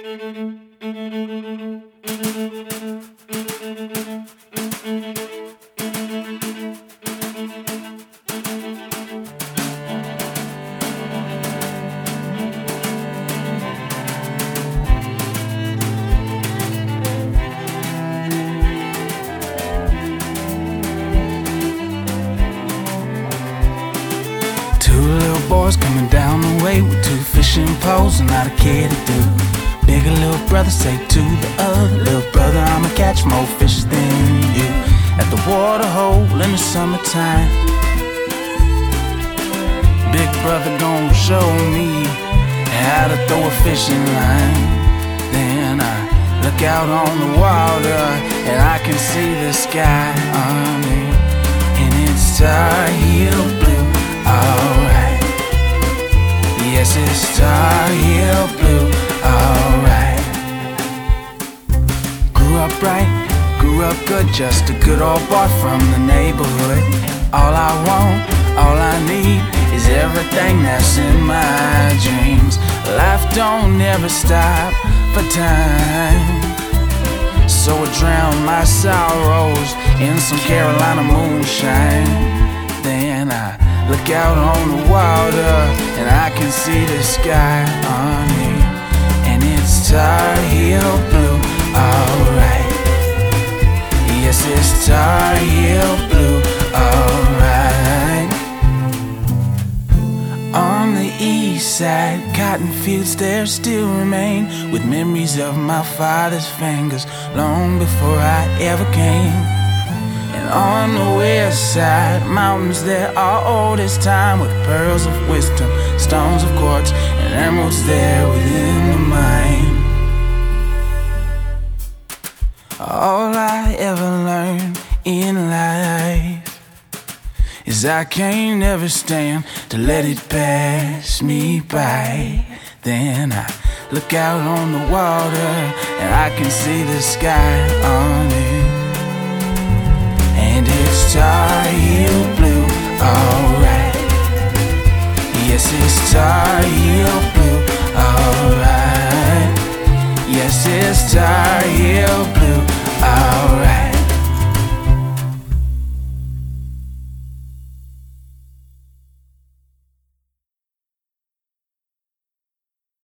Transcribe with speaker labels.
Speaker 1: Boys coming down the way with two fishing poles and not a care to do. Bigger little brother say to the other, little brother, I'ma catch more fish than you. At the water hole in the summertime, big brother gon' show me how to throw a fishing line. Then I look out on the water and I can see the sky on me, and it's Tar Heel blue, alright. Yes, it's Tar Heel blue, alright. Grew up right, grew up good, just a good old boy from the neighborhood. All I want, all I need is everything that's in my dreams. Life don't ever stop for time, so I drown my sorrows in some Carolina moonshine. Then I look out on the water and I can see the sky on me, and it's Tar Heel blue, alright. Yes, it's Tar Heel blue, alright. On the east side, cotton fields there still remain, with memories of my father's fingers long before I ever came. And on the west side, mountains that are old as time, with pearls of wisdom, stones of quartz, and emeralds there within the mine. All I ever learned in life is I can't ever stand to let it pass me by. Then I look out on the water and I can see the sky on it.